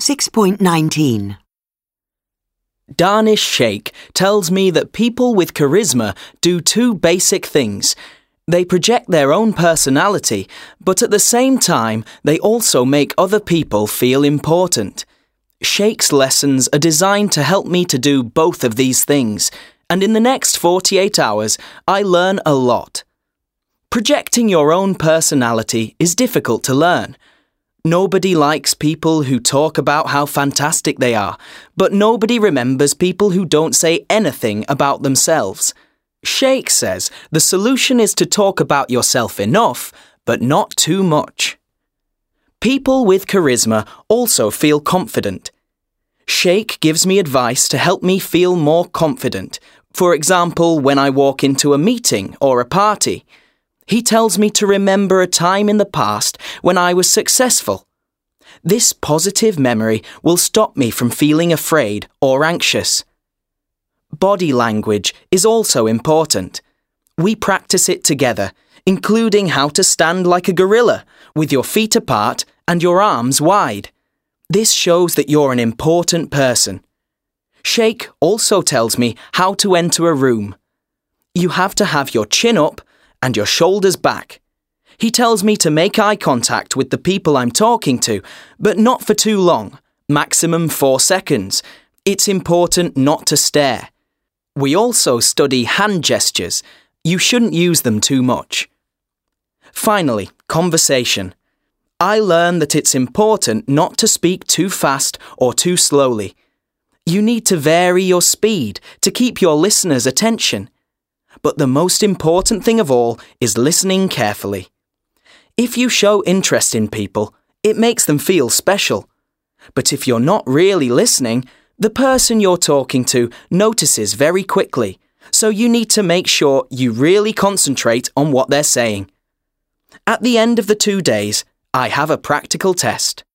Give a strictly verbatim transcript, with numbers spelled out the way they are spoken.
six point nineteen. Danish Sheikh tells me that people with charisma do two basic things. They project their own personality, but at the same time, they also make other people feel important. Sheikh's lessons are designed to help me to do both of these things, and in the next forty-eight hours, I learn a lot. Projecting your own personality is difficult to learn. Nobody likes people who talk about how fantastic they are, but nobody remembers people who don't say anything about themselves. Sheikh says the solution is to talk about yourself enough, but not too much. People with charisma also feel confident. Sheikh gives me advice to help me feel more confident. For example, when I walk into a meeting or a party. He tells me to remember a time in the past when I was successful. This positive memory will stop me from feeling afraid or anxious. Body language is also important. We practice it together, including how to stand like a gorilla, with your feet apart and your arms wide. This shows that you're an important person. Sheikh also tells me how to enter a room. You have to have your chin up and your shoulders back. He tells me to make eye contact with the people I'm talking to, but not for too long, maximum four seconds. It's important not to stare. We also study hand gestures. You shouldn't use them too much. Finally, conversation. I learn that it's important not to speak too fast or too slowly. You need to vary your speed to keep your listeners' attention. But the most important thing of all is listening carefully. If you show interest in people, it makes them feel special. But if you're not really listening, the person you're talking to notices very quickly, so you need to make sure you really concentrate on what they're saying. At the end of the two days, I have a practical test.